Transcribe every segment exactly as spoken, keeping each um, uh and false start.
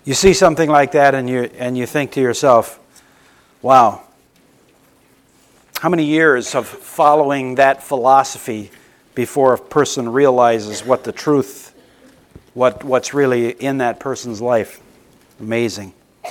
You see something like that and you and you think to yourself, wow, how many years of following that philosophy before a person realizes what the truth, what what's really in that person's life? Amazing.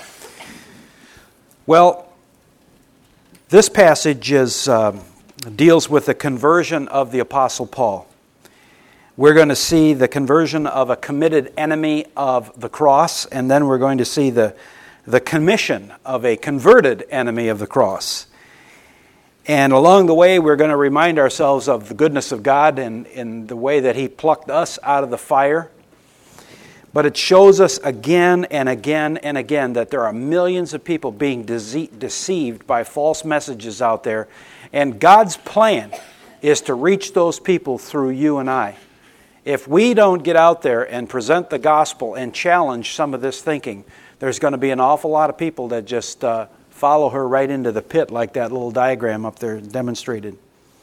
Well, this passage is uh, deals with the conversion of the Apostle Paul. We're going to see the conversion of a committed enemy of the cross, and then we're going to see the, the commission of a converted enemy of the cross. And along the way, we're going to remind ourselves of the goodness of God and in the way that He plucked us out of the fire. But it shows us again and again and again that there are millions of people being dece- deceived by false messages out there. And God's plan is to reach those people through you and I. If we don't get out there and present the gospel and challenge some of this thinking, there's going to be an awful lot of people that just uh, follow her right into the pit, like that little diagram up there demonstrated.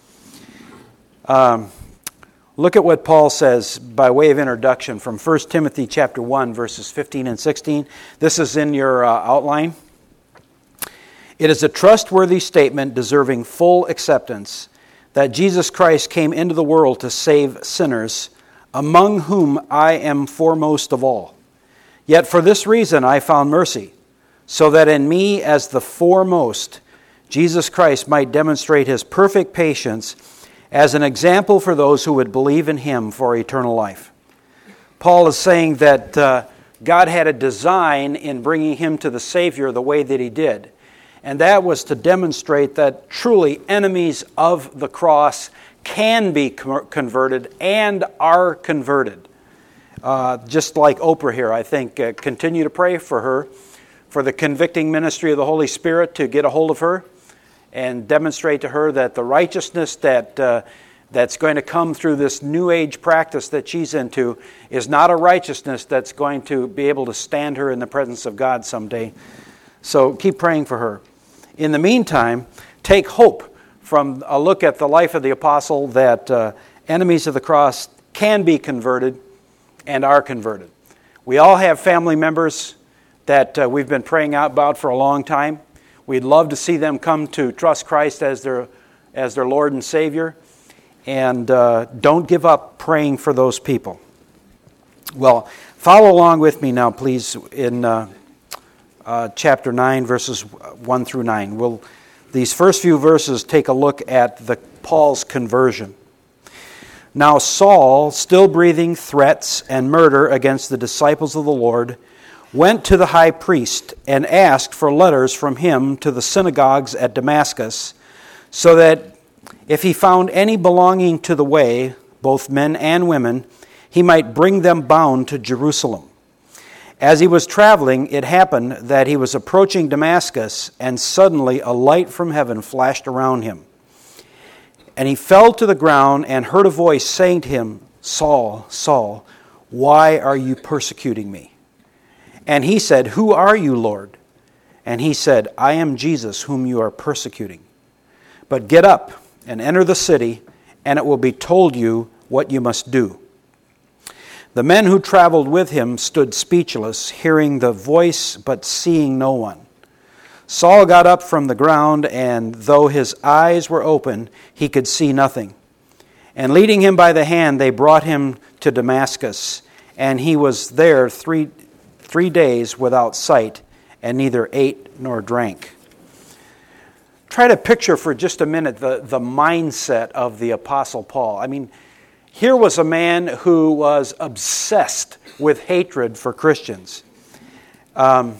Um, look at what Paul says by way of introduction from First Timothy chapter one, verses fifteen and sixteen. This is in your uh, outline. It is a trustworthy statement deserving full acceptance that Jesus Christ came into the world to save sinners, among whom I am foremost of all. Yet for this reason I found mercy, so that in me as the foremost, Jesus Christ might demonstrate His perfect patience as an example for those who would believe in Him for eternal life. Paul is saying that uh, God had a design in bringing him to the Savior the way that He did. And that was to demonstrate that truly enemies of the cross can be converted and are converted. Uh, just like Oprah here, I think, uh, continue to pray for her, for the convicting ministry of the Holy Spirit to get a hold of her and demonstrate to her that the righteousness that uh, that's going to come through this New Age practice that she's into is not a righteousness that's going to be able to stand her in the presence of God someday. So keep praying for her. In the meantime, take hope from a look at the life of the apostle that uh, enemies of the cross can be converted and are converted. We all have family members that uh, we've been praying out about for a long time. We'd love to see them come to trust Christ as their as their Lord and Savior. And uh, don't give up praying for those people. Well, follow along with me now, please, in uh, uh, chapter nine, verses one through nine. We'll These first few verses take a look at the Paul's conversion. Now Saul, still breathing threats and murder against the disciples of the Lord, went to the high priest and asked for letters from him to the synagogues at Damascus, so that if he found any belonging to the way, both men and women, he might bring them bound to Jerusalem. As he was traveling, it happened that he was approaching Damascus, and suddenly a light from heaven flashed around him. And he fell to the ground and heard a voice saying to him, Saul, Saul, why are you persecuting me? And he said, Who are you, Lord? And he said, I am Jesus whom you are persecuting. But get up and enter the city, and it will be told you what you must do. The men who traveled with him stood speechless, hearing the voice but seeing no one. Saul got up from the ground, and though his eyes were open, he could see nothing. And leading him by the hand, they brought him to Damascus, and he was there three, three days without sight, and neither ate nor drank. Try to picture for just a minute the, the mindset of the Apostle Paul. I mean, here was a man who was obsessed with hatred for Christians. Um,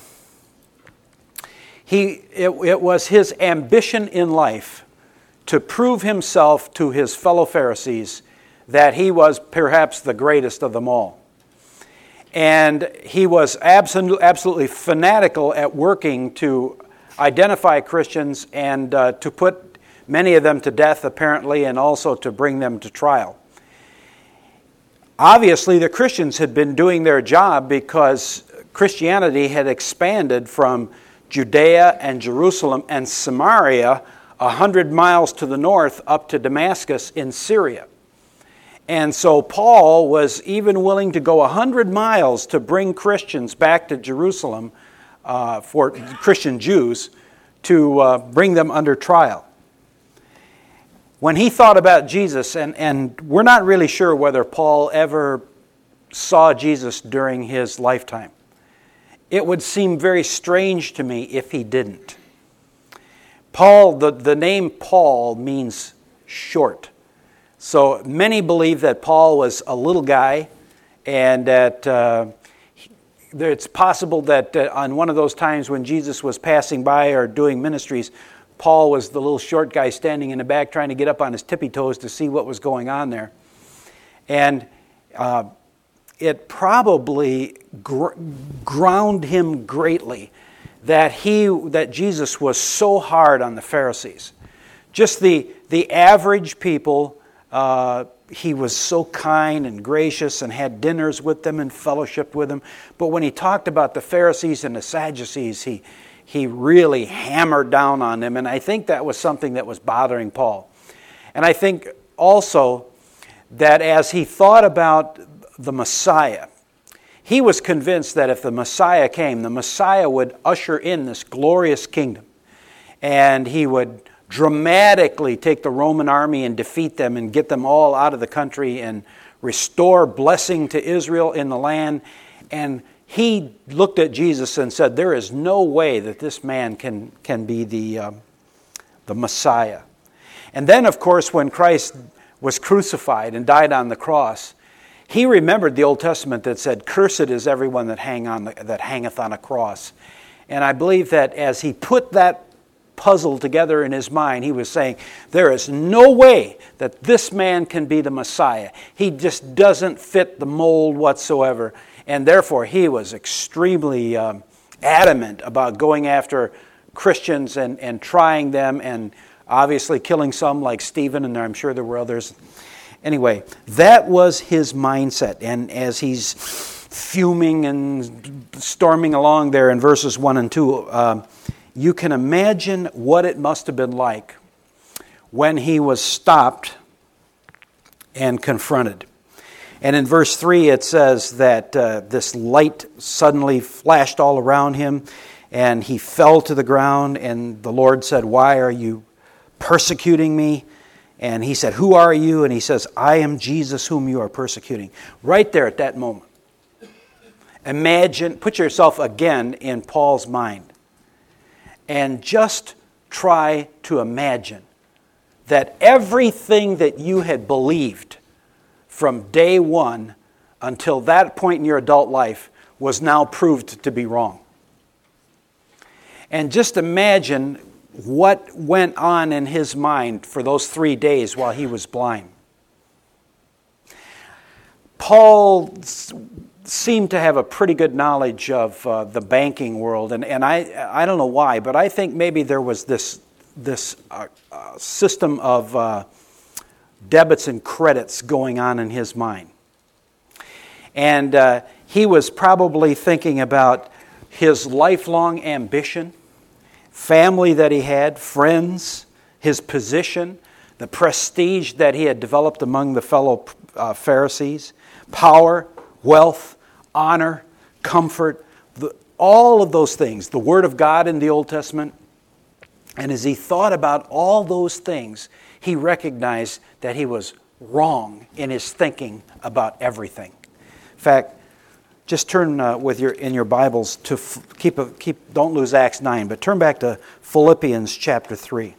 he it, it was his ambition in life to prove himself to his fellow Pharisees that he was perhaps the greatest of them all. And he was absolutely, absolutely fanatical at working to identify Christians and uh, to put many of them to death, apparently, and also to bring them to trial. Obviously, the Christians had been doing their job because Christianity had expanded from Judea and Jerusalem and Samaria a hundred miles to the north up to Damascus in Syria. And so Paul was even willing to go a hundred miles to bring Christians back to Jerusalem uh, for Christian Jews to uh, bring them under trial. When he thought about Jesus, and, and we're not really sure whether Paul ever saw Jesus during his lifetime. It would seem very strange to me if he didn't. Paul, the, the name Paul means short. So many believe that Paul was a little guy, and that uh, it's possible that uh, on one of those times when Jesus was passing by or doing ministries, Paul was the little short guy standing in the back trying to get up on his tippy toes to see what was going on there. And uh, it probably gr- ground him greatly that he that Jesus was so hard on the Pharisees. Just the, the average people, uh, he was so kind and gracious and had dinners with them and fellowshiped with them. But when he talked about the Pharisees and the Sadducees, he He really hammered down on them, and I think that was something that was bothering Paul. And I think also that as he thought about the Messiah, he was convinced that if the Messiah came, the Messiah would usher in this glorious kingdom, and he would dramatically take the Roman army and defeat them and get them all out of the country and restore blessing to Israel in the land. And he looked at Jesus and said, there is no way that this man can, can be the, um, the Messiah. And then, of course, when Christ was crucified and died on the cross, he remembered the Old Testament that said, cursed is everyone that, hang on the, that hangeth on a cross. And I believe that as he put that puzzle together in his mind, he was saying, there is no way that this man can be the Messiah. He just doesn't fit the mold whatsoever. And therefore, he was extremely um, adamant about going after Christians and, and trying them, and obviously killing some like Stephen, and I'm sure there were others. Anyway, that was his mindset. And as he's fuming and storming along there in verses one and two, uh, you can imagine what it must have been like when he was stopped and confronted. And in verse three it says that uh, this light suddenly flashed all around him, and he fell to the ground, and the Lord said, why are you persecuting me? And he said, who are you? And he says, I am Jesus whom you are persecuting. Right there at that moment. Imagine, put yourself again in Paul's mind, and just try to imagine that everything that you had believed from day one until that point in your adult life was now proved to be wrong. And just imagine what went on in his mind for those three days while he was blind. Paul seemed to have a pretty good knowledge of uh, the banking world, and, and I I don't know why, but I think maybe there was this, this uh, uh, system of Uh, debits and credits going on in his mind. And uh, he was probably thinking about his lifelong ambition, family that he had, friends, his position, the prestige that he had developed among the fellow uh, Pharisees, power, wealth, honor, comfort, the, all of those things, the Word of God in the Old Testament. And as he thought about all those things, he recognized that he was wrong in his thinking about everything. In fact, just turn uh, with your in your Bibles to f- keep a, keep. Don't lose Acts nine, but turn back to Philippians chapter three.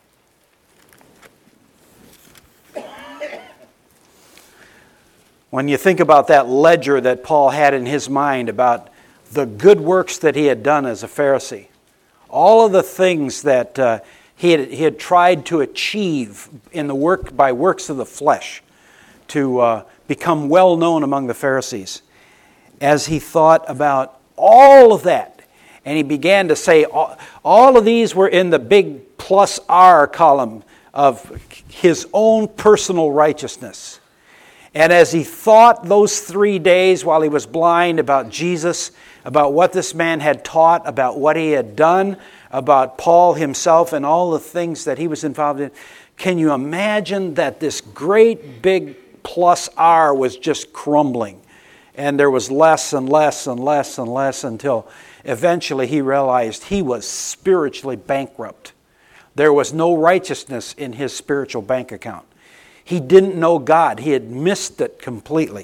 When you think about that ledger that Paul had in his mind about the good works that he had done as a Pharisee, all of the things that uh, he had, he had tried to achieve in the work by works of the flesh to uh, become well known among the Pharisees. As he thought about all of that, and he began to say all, all of these were in the big plus R column of his own personal righteousness. And as he thought those three days while he was blind about Jesus, about what this man had taught, about what he had done, about Paul himself and all the things that he was involved in, can you imagine that this great big plus R was just crumbling. And there was less and less and less and less until eventually he realized he was spiritually bankrupt. There was no righteousness in his spiritual bank account. He didn't know God. He had missed it completely.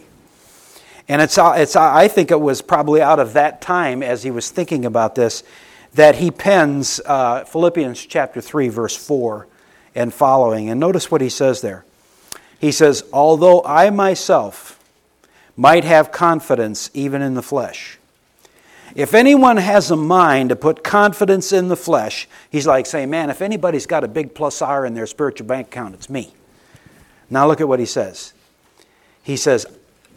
And it's, it's, I think it was probably out of that time, as he was thinking about this, that he pens uh, Philippians chapter three, verse four and following. And notice what he says there. He says, although I myself might have confidence even in the flesh. If anyone has a mind to put confidence in the flesh, he's like saying, man, if anybody's got a big plus R in their spiritual bank account, it's me. Now look at what he says. He says,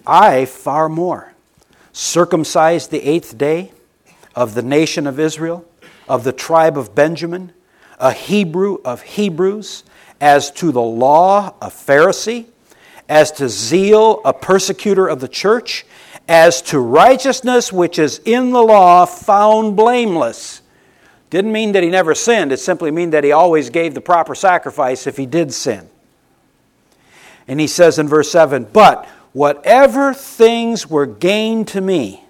I far more, circumcised the eighth day, of the nation of Israel, of the tribe of Benjamin, a Hebrew of Hebrews, as to the law, a Pharisee, as to zeal, a persecutor of the church, as to righteousness which is in the law, found blameless. Didn't mean that he never sinned. It simply meant that he always gave the proper sacrifice if he did sin. And he says in verse seven, but whatever things were gained to me,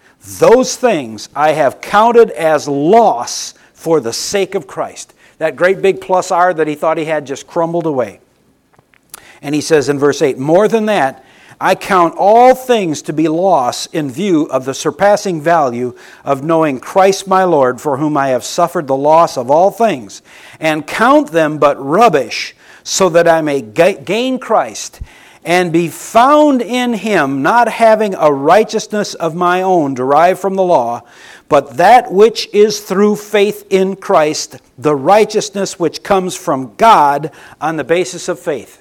those things I have counted as loss for the sake of Christ. That great big plus R that he thought he had just crumbled away. And he says in verse eight, more than that, I count all things to be loss in view of the surpassing value of knowing Christ my Lord, for whom I have suffered the loss of all things, and count them but rubbish, so that I may gain Christ, and be found in Him, not having a righteousness of my own derived from the law, but that which is through faith in Christ, the righteousness which comes from God on the basis of faith.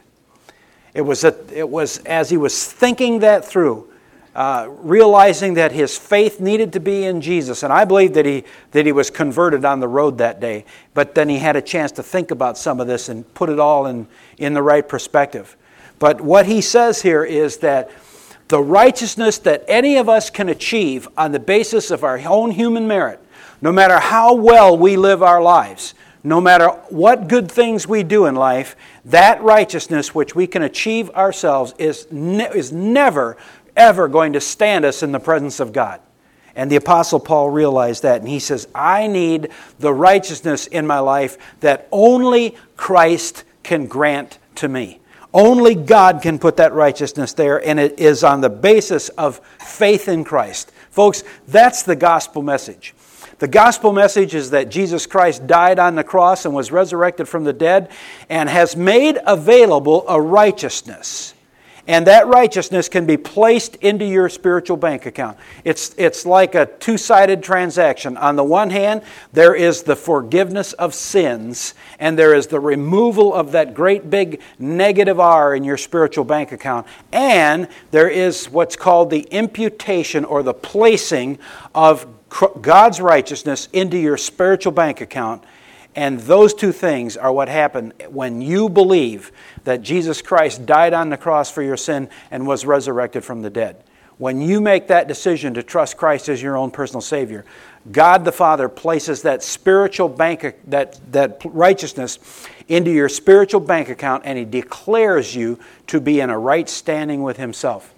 It was, a, it was as he was thinking that through, uh, realizing that his faith needed to be in Jesus. And I believe that he, that he was converted on the road that day. But then he had a chance to think about some of this and put it all in, in the right perspective. But what he says here is that the righteousness that any of us can achieve on the basis of our own human merit, no matter how well we live our lives, no matter what good things we do in life, that righteousness which we can achieve ourselves is, ne- is never, ever going to stand us in the presence of God. And the Apostle Paul realized that, and he says, I need the righteousness in my life that only Christ can grant to me. Only God can put that righteousness there, and it is on the basis of faith in Christ. Folks, that's the gospel message. The gospel message is that Jesus Christ died on the cross and was resurrected from the dead and has made available a righteousness. And that righteousness can be placed into your spiritual bank account. It's, it's like a two-sided transaction. On the one hand, there is the forgiveness of sins, and there is the removal of that great big negative R in your spiritual bank account. And there is what's called the imputation or the placing of God's righteousness into your spiritual bank account. And those two things are what happen when you believe that Jesus Christ died on the cross for your sin and was resurrected from the dead. When you make that decision to trust Christ as your own personal Savior, God the Father places that spiritual bank, that, that righteousness into your spiritual bank account, and He declares you to be in a right standing with Himself.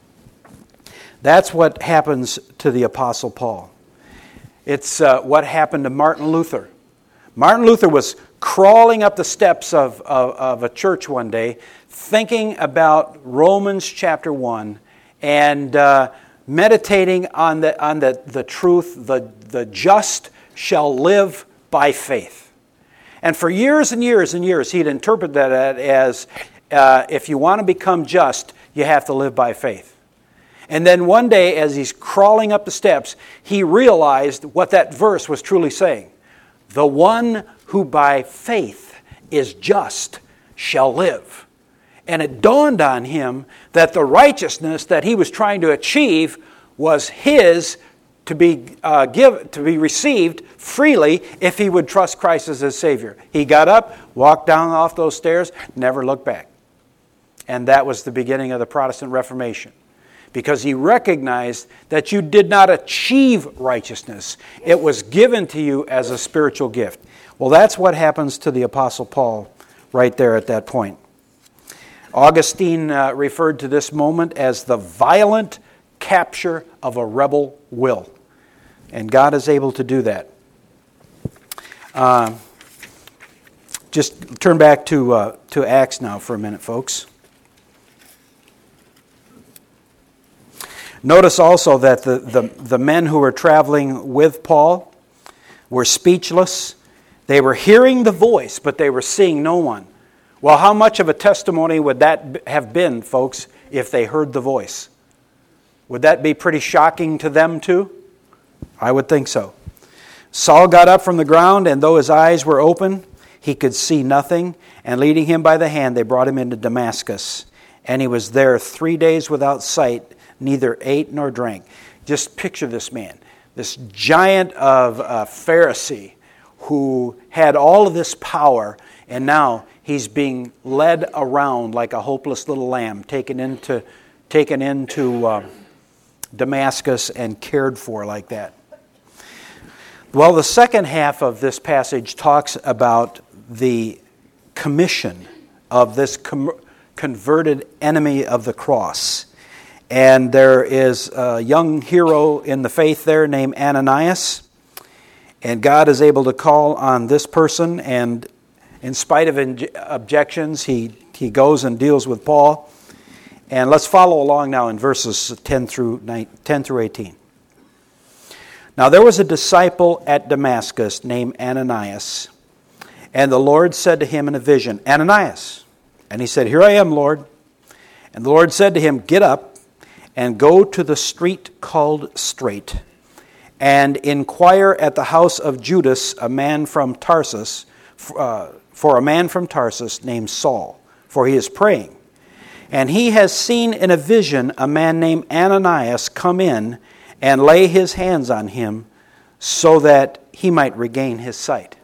That's what happens to the Apostle Paul. It's uh, what happened to Martin Luther. Martin Luther was crawling up the steps of, of, of a church one day, thinking about Romans chapter one, and uh, meditating on the on the, the truth, the, the just shall live by faith. And for years and years and years, he'd interpret that as, uh, if you want to become just, you have to live by faith. And then one day, as he's crawling up the steps, he realized what that verse was truly saying. The one who by faith is just shall live. And it dawned on him that the righteousness that he was trying to achieve was his to be uh, give, to be received freely if he would trust Christ as his Savior. He got up, walked down off those stairs, never looked back. And that was the beginning of the Protestant Reformation. Because he recognized that you did not achieve righteousness. It was given to you as a spiritual gift. Well, that's what happens to the Apostle Paul right there at that point. Augustine uh, referred to this moment as the violent capture of a rebel will. And God is able to do that. Uh, just turn back to uh, to Acts now for a minute, folks. Notice also that the, the, the men who were traveling with Paul were speechless. They were hearing the voice, but they were seeing no one. Well, how much of a testimony would that have been, folks, if they heard the voice? Would that be pretty shocking to them too? I would think so. Saul got up from the ground, and though his eyes were open, he could see nothing. And leading him by the hand, they brought him into Damascus. And he was there three days without sight, neither ate nor drank. Just picture this man, this giant of a Pharisee who had all of this power, and now he's being led around like a hopeless little lamb, taken into, taken into uh, Damascus and cared for like that. Well, the second half of this passage talks about the commission of this com- converted enemy of the cross. And there is a young hero in the faith there named Ananias. And God is able to call on this person, and in spite of in- objections, he, he goes and deals with Paul. And let's follow along now in verses ten through eighteen. Now there was a disciple at Damascus named Ananias, and the Lord said to him in a vision, Ananias. And he said, Here I am, Lord. And the Lord said to him, Get up and go to the street called Straight, and inquire at the house of Judas a man from Tarsus, uh, for a man from Tarsus named Saul, for he is praying. And he has seen in a vision a man named Ananias come in and lay his hands on him so that he might regain his sight.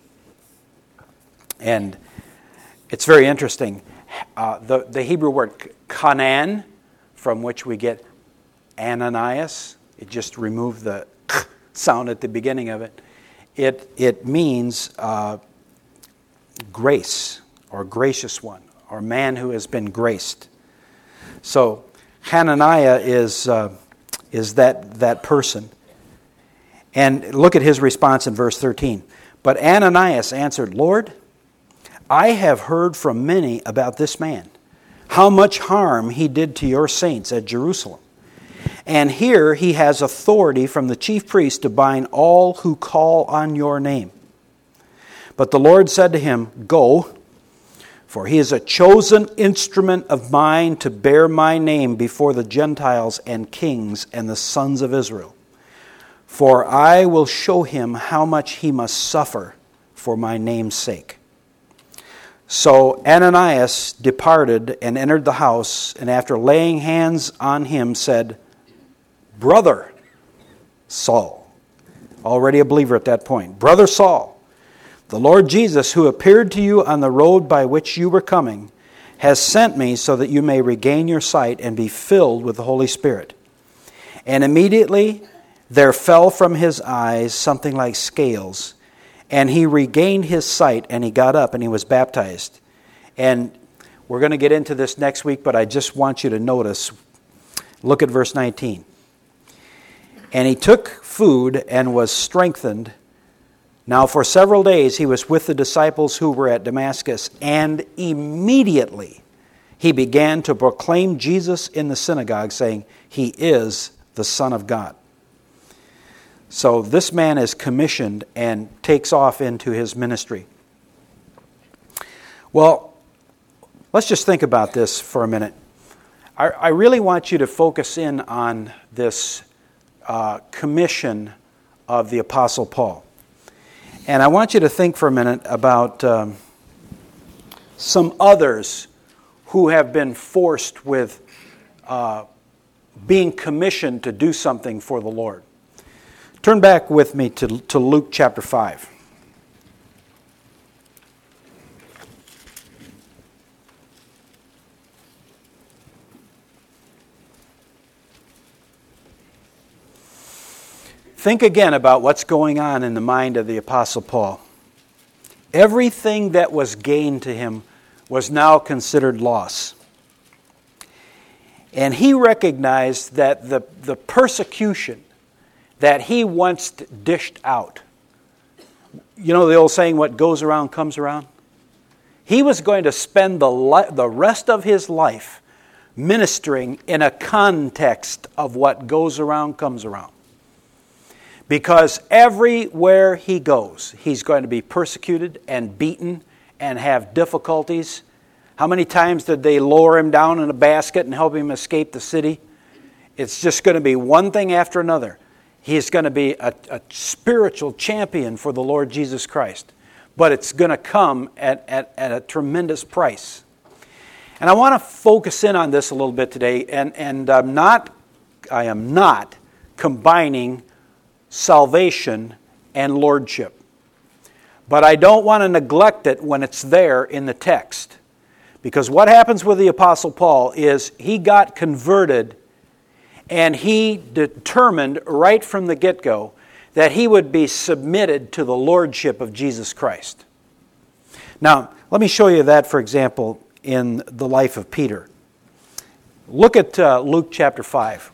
And it's very interesting. Uh, the, the Hebrew word kanan, from which we get Ananias, it just removed the sound at the beginning of it. It, it means uh, grace, or gracious one, or man who has been graced. So Hananiah is... Uh, is that, that person. And look at his response in verse thirteen. But Ananias answered, Lord, I have heard from many about this man, how much harm he did to your saints at Jerusalem. And here he has authority from the chief priest to bind all who call on your name. But the Lord said to him, Go, for he is a chosen instrument of mine to bear my name before the Gentiles and kings and the sons of Israel. For I will show him how much he must suffer for my name's sake. So Ananias departed and entered the house, and after laying hands on him said, Brother Saul, already a believer at that point, Brother Saul, the Lord Jesus, who appeared to you on the road by which you were coming, has sent me so that you may regain your sight and be filled with the Holy Spirit. And immediately there fell from his eyes something like scales, and he regained his sight, and he got up and he was baptized. And we're going to get into this next week, but I just want you to notice, look at verse nineteen. And he took food and was strengthened. Now for several days he was with the disciples who were at Damascus, and immediately he began to proclaim Jesus in the synagogue, saying, He is the Son of God. So this man is commissioned and takes off into his ministry. Well, let's just think about this for a minute. I, I really want you to focus in on this uh, commission of the Apostle Paul. And I want you to think for a minute about um, some others who have been forced with uh, being commissioned to do something for the Lord. Turn back with me to, to Luke chapter five. Think again about what's going on in the mind of the Apostle Paul. Everything that was gained to him was now considered loss. And he recognized that the, the persecution that he once dished out, you know the old saying, what goes around comes around? He was going to spend the, li- the rest of his life ministering in a context of what goes around comes around. Because everywhere he goes, he's going to be persecuted and beaten and have difficulties. How many times did they lower him down in a basket and help him escape the city? It's just going to be one thing after another. He's going to be a, a spiritual champion for the Lord Jesus Christ. But it's going to come at, at, at a tremendous price. And I want to focus in on this a little bit today. And, and I'm not, I am not combining salvation and lordship. But I don't want to neglect it when it's there in the text. Because what happens with the Apostle Paul is he got converted and he determined right from the get-go that he would be submitted to the lordship of Jesus Christ. Now, let me show you that, for example, in the life of Peter. Look at uh, Luke chapter five.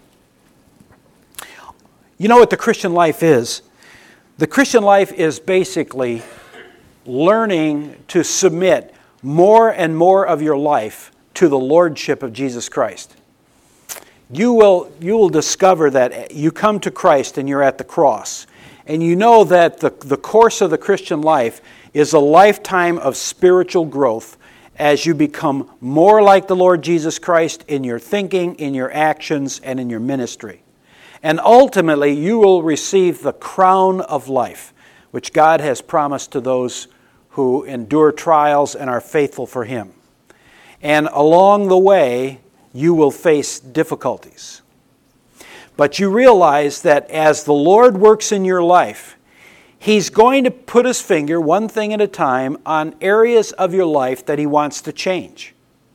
You know what the Christian life is? The Christian life is basically learning to submit more and more of your life to the lordship of Jesus Christ. You will, you will discover that you come to Christ and you're at the cross. And you know that the, the course of the Christian life is a lifetime of spiritual growth as you become more like the Lord Jesus Christ in your thinking, in your actions, and in your ministry. And ultimately, you will receive the crown of life, which God has promised to those who endure trials and are faithful for Him. And along the way, you will face difficulties. But you realize that as the Lord works in your life, He's going to put His finger, one thing at a time, on areas of your life that He wants to change.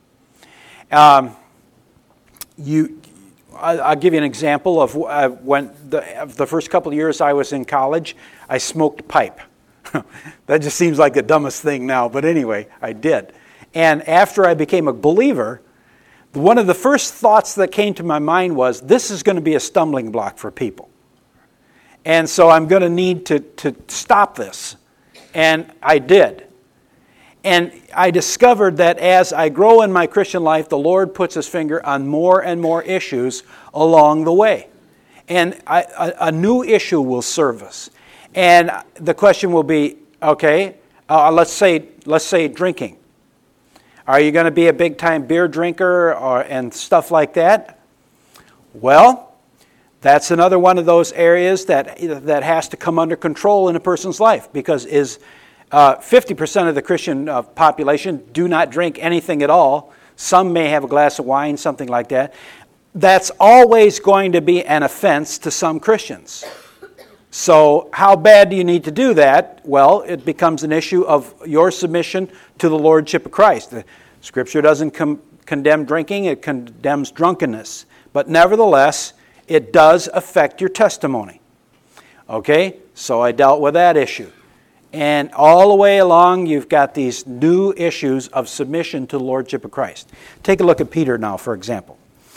Um, you, I'll give you an example of uh, when the, the first couple of years I was in college, I smoked pipe. That just seems like the dumbest thing now, but anyway, I did. And after I became a believer, one of the first thoughts that came to my mind was, this is going to be a stumbling block for people. And so I'm going to need to, to stop this. And I did. And I discovered that as I grow in my Christian life, the Lord puts His finger on more and more issues along the way. And I, a, a new issue will surface. And the question will be, okay, uh, let's say let's say drinking. Are you going to be a big-time beer drinker or and stuff like that? Well, that's another one of those areas that that has to come under control in a person's life, because is uh, fifty percent of the Christian uh, population do not drink anything at all. Some may have a glass of wine, something like that. That's always going to be an offense to some Christians. So how bad do you need to do that? Well, it becomes an issue of your submission to the lordship of Christ. The Scripture doesn't com- condemn drinking, it condemns drunkenness. But nevertheless, it does affect your testimony. Okay? So I dealt with that issue. And all the way along, you've got these new issues of submission to the lordship of Christ. Take a look at Peter now, for example.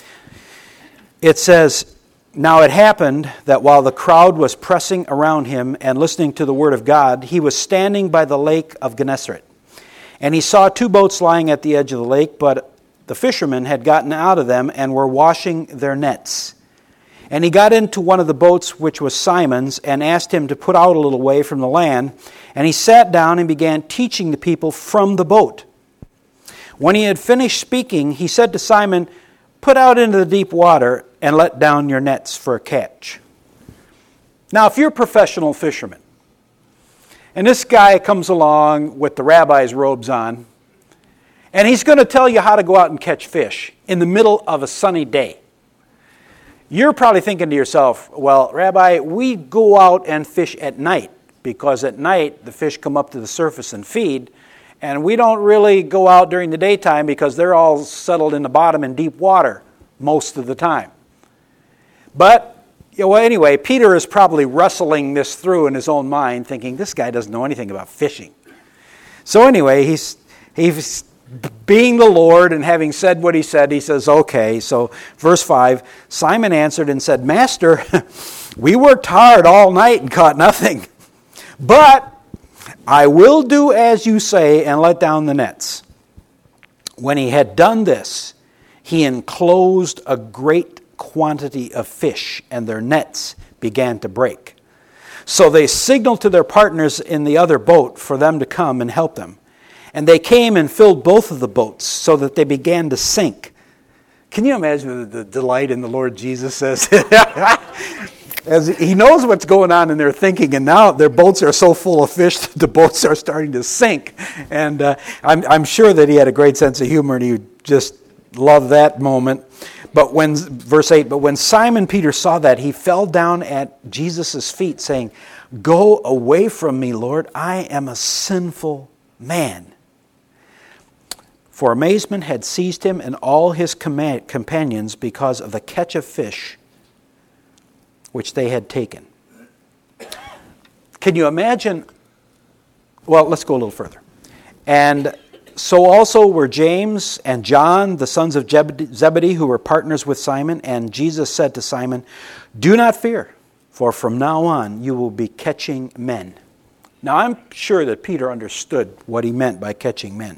It says, "Now it happened that while the crowd was pressing around him and listening to the word of God, he was standing by the lake of Gennesaret. And he saw two boats lying at the edge of the lake, but the fishermen had gotten out of them and were washing their nets. And he got into one of the boats, which was Simon's, and asked him to put out a little way from the land. And he sat down and began teaching the people from the boat. When he had finished speaking, he said to Simon, 'Put out into the deep water and let down your nets for a catch.'" Now, if you're a professional fisherman, and this guy comes along with the rabbi's robes on, and he's going to tell you how to go out and catch fish in the middle of a sunny day, you're probably thinking to yourself, well, Rabbi, we go out and fish at night, because at night the fish come up to the surface and feed, and we don't really go out during the daytime because they're all settled in the bottom in deep water most of the time. But, well, anyway, Peter is probably wrestling this through in his own mind, thinking, this guy doesn't know anything about fishing. So anyway, he's, he's being the Lord and having said what he said, he says, okay. So verse five, Simon answered and said, Master, we worked hard all night and caught nothing. But I will do as you say and let down the nets. When he had done this, he enclosed a great quantity of fish, and their nets began to break. So they signaled to their partners in the other boat for them to come and help them. And they came and filled both of the boats so that they began to sink. Can you imagine the delight in the Lord Jesus says? As he knows what's going on in their thinking, and now their boats are so full of fish that the boats are starting to sink. And uh, I'm, I'm sure that he had a great sense of humor, and he just loved that moment. But when, verse eight, but when Simon Peter saw that, he fell down at Jesus' feet, saying, Go away from me, Lord, I am a sinful man. For amazement had seized him and all his companions because of the catch of fish which they had taken. Can you imagine? Well, let's go a little further. And so also were James and John, the sons of Zebedee, who were partners with Simon. And Jesus said to Simon, Do not fear, for from now on you will be catching men. Now I'm sure that Peter understood what he meant by catching men.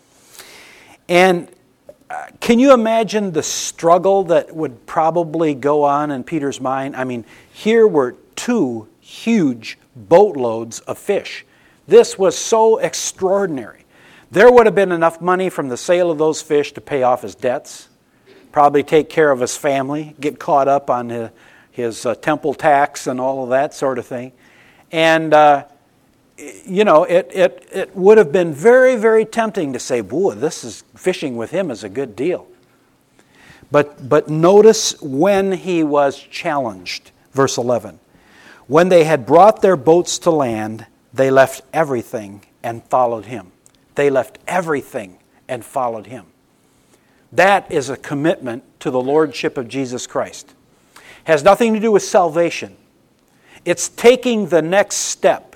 And uh, can you imagine the struggle that would probably go on in Peter's mind? I mean, here were two huge boatloads of fish. This was so extraordinary. There would have been enough money from the sale of those fish to pay off his debts, probably take care of his family, get caught up on his, his uh, temple tax and all of that sort of thing. And uh, you know, it, it, it would have been very, very tempting to say, boy, this is fishing with him is a good deal. But, but notice when he was challenged. Verse eleven. When they had brought their boats to land, they left everything and followed him. They left everything and followed him. That is a commitment to the Lordship of Jesus Christ. Has nothing to do with salvation. It's taking the next step.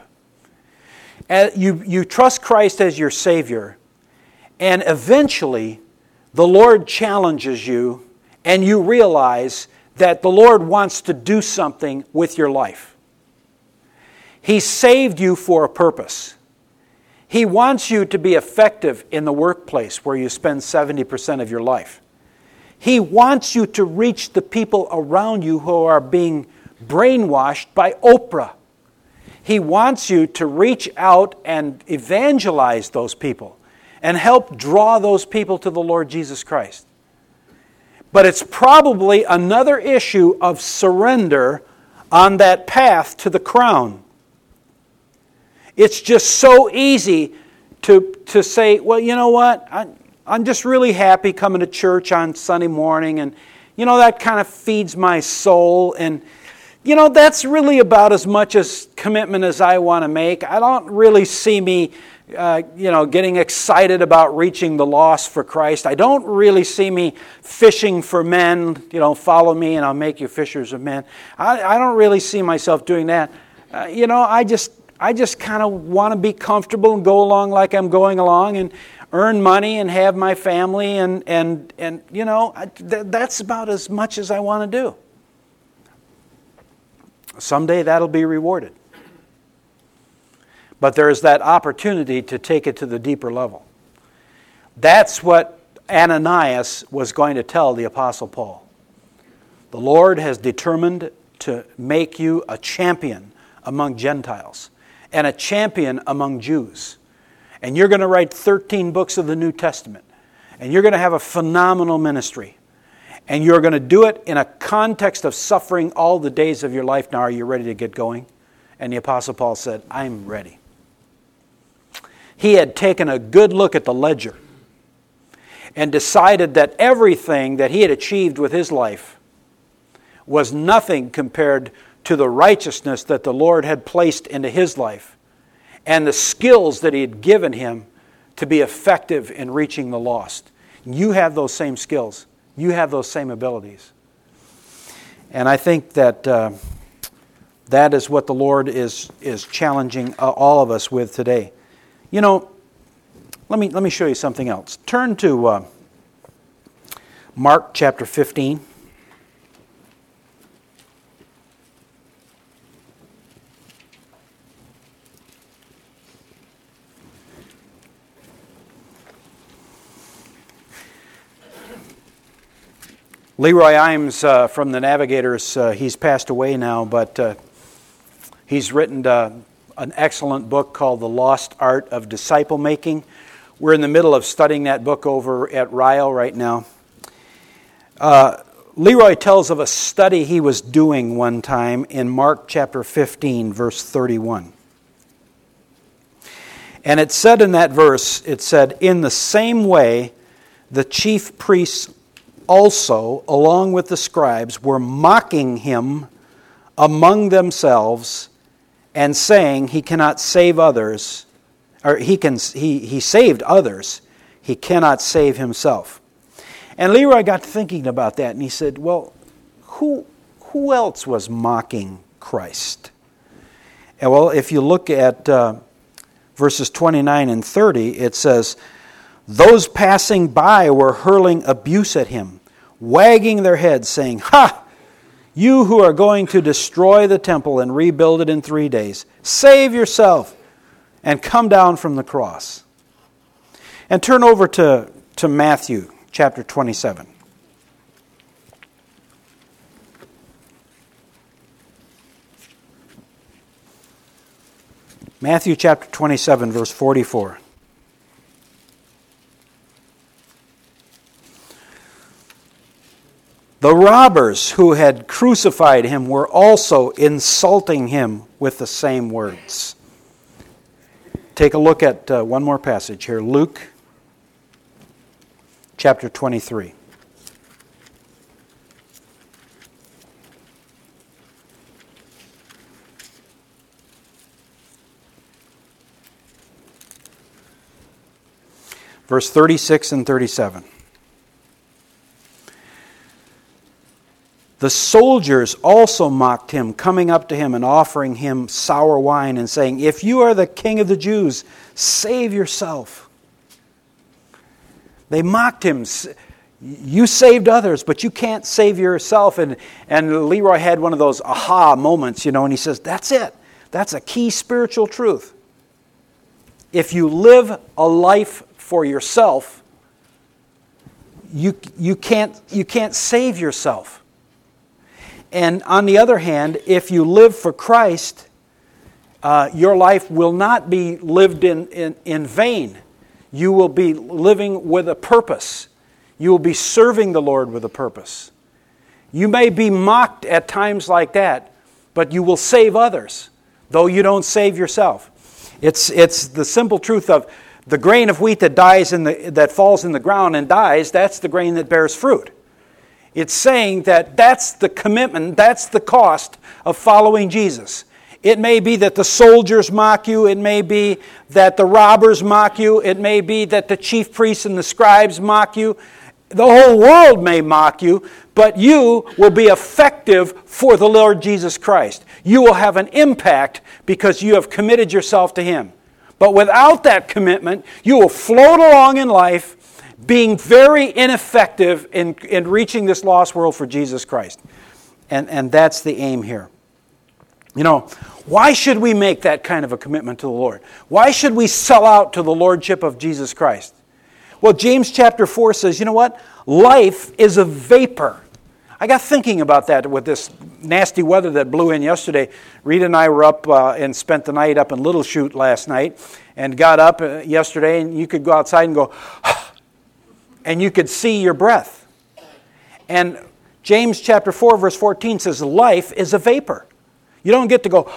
You, you trust Christ as your Savior, and eventually the Lord challenges you, and you realize that the Lord wants to do something with your life. He saved you for a purpose. He wants you to be effective in the workplace where you spend seventy percent of your life. He wants you to reach the people around you who are being brainwashed by Oprah. He wants you to reach out and evangelize those people and help draw those people to the Lord Jesus Christ. But it's probably another issue of surrender on that path to the crown. It's just so easy to, to say, well, you know what? I, I'm just really happy coming to church on Sunday morning, and, you know, that kind of feeds my soul, and you know, that's really about as much as commitment as I want to make. I don't really see me, uh, you know, getting excited about reaching the lost for Christ. I don't really see me fishing for men, you know, follow me and I'll make you fishers of men. I, I don't really see myself doing that. Uh, you know, I just, I just kind of want to be comfortable and go along like I'm going along and earn money and have my family and, and, and you know, I, th- that's about as much as I want to do. Someday that'll be rewarded. But there is that opportunity to take it to the deeper level. That's what Ananias was going to tell the Apostle Paul. The Lord has determined to make you a champion among Gentiles and a champion among Jews. And you're going to write thirteen books of the New Testament. And you're going to have a phenomenal ministry. And you're going to do it in a context of suffering all the days of your life. Now, are you ready to get going? And the Apostle Paul said, I'm ready. He had taken a good look at the ledger and decided that everything that he had achieved with his life was nothing compared to the righteousness that the Lord had placed into his life and the skills that he had given him to be effective in reaching the lost. You have those same skills. You have those same abilities. And I think that uh, that is what the Lord is, is challenging uh, all of us with today. You know, let me let me show you something else. Turn to uh, Mark chapter fifteen. Leroy Imes uh, from the Navigators, uh, he's passed away now, but uh, he's written uh, an excellent book called The Lost Art of Disciple Making. We're in the middle of studying that book over at Ryle right now. Uh, Leroy tells of a study he was doing one time in Mark chapter fifteen, verse thirty-one. And it said in that verse, it said, "In the same way, the chief priests also, along with the scribes, were mocking him among themselves and saying, he cannot save others, or he can he he saved others, he cannot save himself." And Leroy got to thinking about that, and he said, well, who who else was mocking Christ? And well, if you look at uh, verses twenty-nine and thirty, it says, "Those passing by were hurling abuse at him, wagging their heads, saying, 'Ha! You who are going to destroy the temple and rebuild it in three days, save yourself and come down from the cross.'" And turn over to, to Matthew chapter twenty-seven. Matthew chapter twenty-seven, verse forty-four. "The robbers who had crucified him were also insulting him with the same words." Take a look at uh, one more passage here. Luke chapter twenty-three. Verse thirty-six and thirty-seven. "The soldiers also mocked him, coming up to him and offering him sour wine and saying, 'If you are the king of the Jews, save yourself.'" They mocked him. You saved others, but you can't save yourself. And, and Leroy had one of those aha moments, you know, and he says, that's it. That's a key spiritual truth. If you live a life for yourself, you, you, can't, you can't save yourself. And on the other hand, if you live for Christ, uh, your life will not be lived in, in, in vain. You will be living with a purpose. You will be serving the Lord with a purpose. You may be mocked at times like that, but you will save others, though you don't save yourself. It's, it's the simple truth of the grain of wheat that dies in the, that falls in the ground and dies, that's the grain that bears fruit. It's saying that that's the commitment, that's the cost of following Jesus. It may be that the soldiers mock you. It may be that the robbers mock you. It may be that the chief priests and the scribes mock you. The whole world may mock you, but you will be effective for the Lord Jesus Christ. You will have an impact because you have committed yourself to Him. But without that commitment, you will float along in life being very ineffective in, in reaching this lost world for Jesus Christ. And, and that's the aim here. You know, why should we make that kind of a commitment to the Lord? Why should we sell out to the Lordship of Jesus Christ? Well, James chapter four says, you know what? Life is a vapor. I got thinking about that with this nasty weather that blew in yesterday. Rita and I were up uh, and spent the night up in Little Chute last night and got up uh, yesterday, and you could go outside and go, and you could see your breath. And James chapter four, verse fourteen says, life is a vapor. You don't get to go,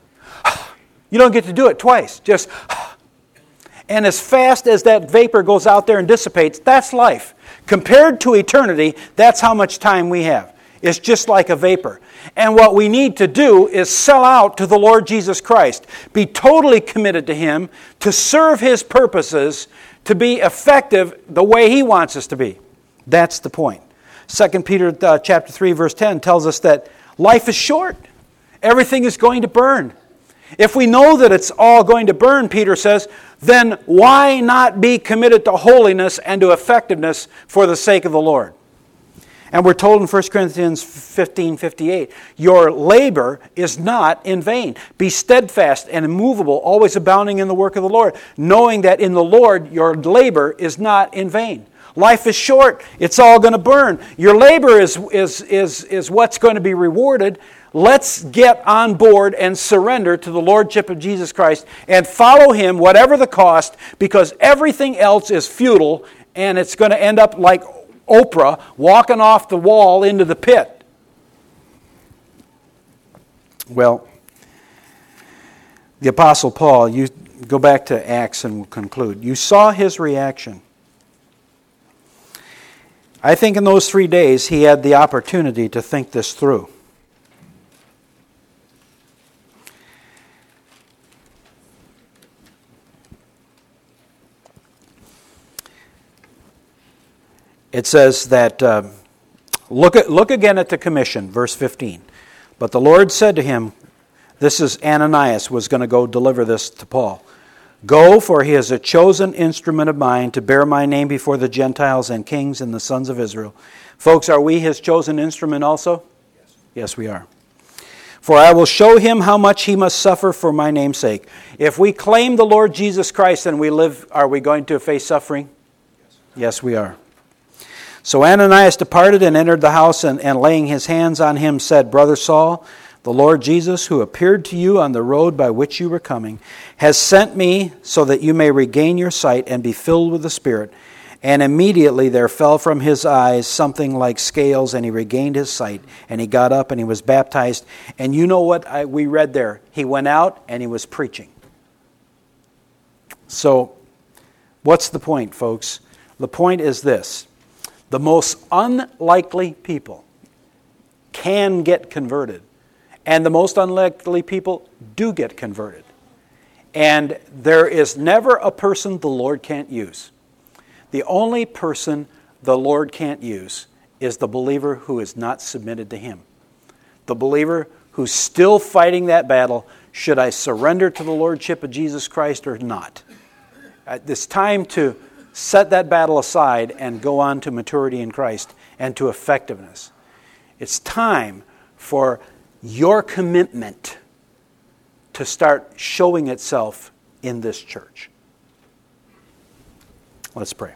you don't get to do it twice. Just, and as fast as that vapor goes out there and dissipates, that's life. Compared to eternity, that's how much time we have. It's just like a vapor. And what we need to do is sell out to the Lord Jesus Christ. Be totally committed to Him, to serve His purposes, to be effective the way He wants us to be. That's the point. Second Peter uh, chapter three, verse ten tells us that life is short. Everything is going to burn. If we know that it's all going to burn, Peter says, then why not be committed to holiness and to effectiveness for the sake of the Lord? And we're told in First Corinthians fifteen fifty-eight, your labor is not in vain. Be steadfast and immovable, always abounding in the work of the Lord, knowing that in the Lord your labor is not in vain. Life is short. It's all going to burn. Your labor is, is, is, is what's going to be rewarded. Let's get on board and surrender to the Lordship of Jesus Christ and follow Him, whatever the cost, because everything else is futile and it's going to end up like Oprah walking off the wall into the pit. Well, the Apostle Paul, you go back to Acts and we'll conclude. You saw his reaction. I think in those three days he had the opportunity to think this through. It says that, uh, look at, look again at the commission, verse fifteen. But the Lord said to him, this is Ananias was going to go deliver this to Paul. Go, for he is a chosen instrument of mine to bear my name before the Gentiles and kings and the sons of Israel. Folks, are we his chosen instrument also? Yes, yes we are. For I will show him how much he must suffer for my name's sake. If we claim the Lord Jesus Christ and we live, are we going to face suffering? Yes, yes we are. So Ananias departed and entered the house, and, and laying his hands on him said, Brother Saul, the Lord Jesus, who appeared to you on the road by which you were coming, has sent me so that you may regain your sight and be filled with the Spirit. And immediately there fell from his eyes something like scales, and he regained his sight, and he got up and he was baptized. And you know what I, we read there? He went out and he was preaching. So, what's the point, folks? The point is this. The most unlikely people can get converted. And the most unlikely people do get converted. And there is never a person the Lord can't use. The only person the Lord can't use is the believer who is not submitted to Him. The believer who's still fighting that battle. Should I surrender to the Lordship of Jesus Christ or not? It's time to set that battle aside and go on to maturity in Christ and to effectiveness. It's time for your commitment to start showing itself in this church. Let's pray.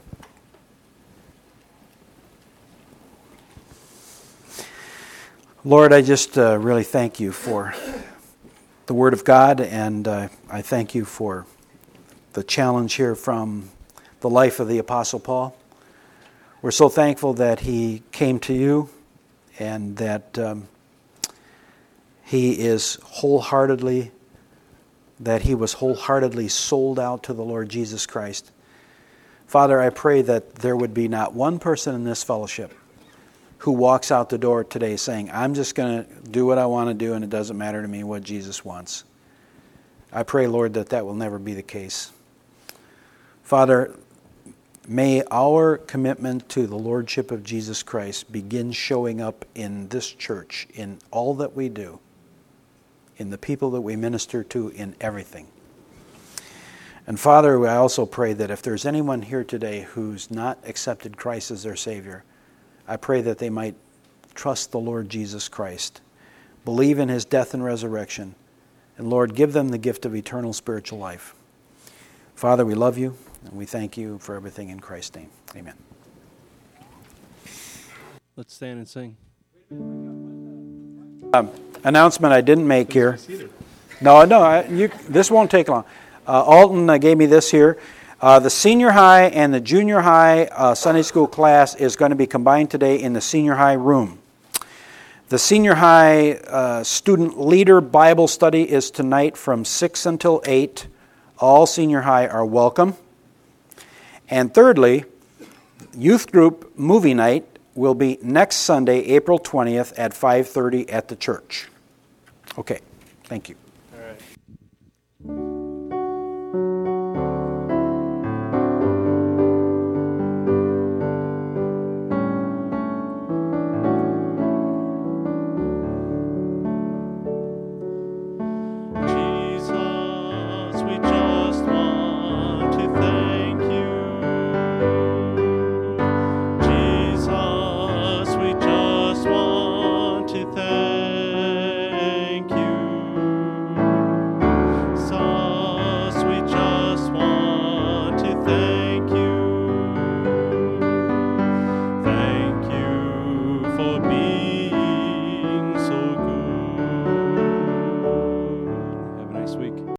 Lord, I just uh, really thank you for the Word of God, and uh, I thank you for the challenge here from the life of the Apostle Paul. We're so thankful that he came to you and that um, he is wholeheartedly, that he was wholeheartedly sold out to the Lord Jesus Christ. Father, I pray that there would be not one person in this fellowship who walks out the door today saying, I'm just going to do what I want to do and it doesn't matter to me what Jesus wants. I pray, Lord, that that will never be the case. Father, may our commitment to the Lordship of Jesus Christ begin showing up in this church, in all that we do, in the people that we minister to, in everything. And Father, I also pray that if there's anyone here today who's not accepted Christ as their Savior, I pray that they might trust the Lord Jesus Christ, believe in His death and resurrection, and Lord, give them the gift of eternal spiritual life. Father, we love you. And we thank you for everything in Christ's name. Amen. Let's stand and sing. Um, announcement I didn't make here. No, no, I, you, this won't take long. Uh, Alton uh, gave me this here. Uh, the senior high and the junior high uh, Sunday school class is going to be combined today in the senior high room. The senior high uh, student leader Bible study is tonight from six until eight. All senior high are welcome. And thirdly, youth group movie night will be next Sunday, April twentieth at five thirty at the church. Okay, thank you.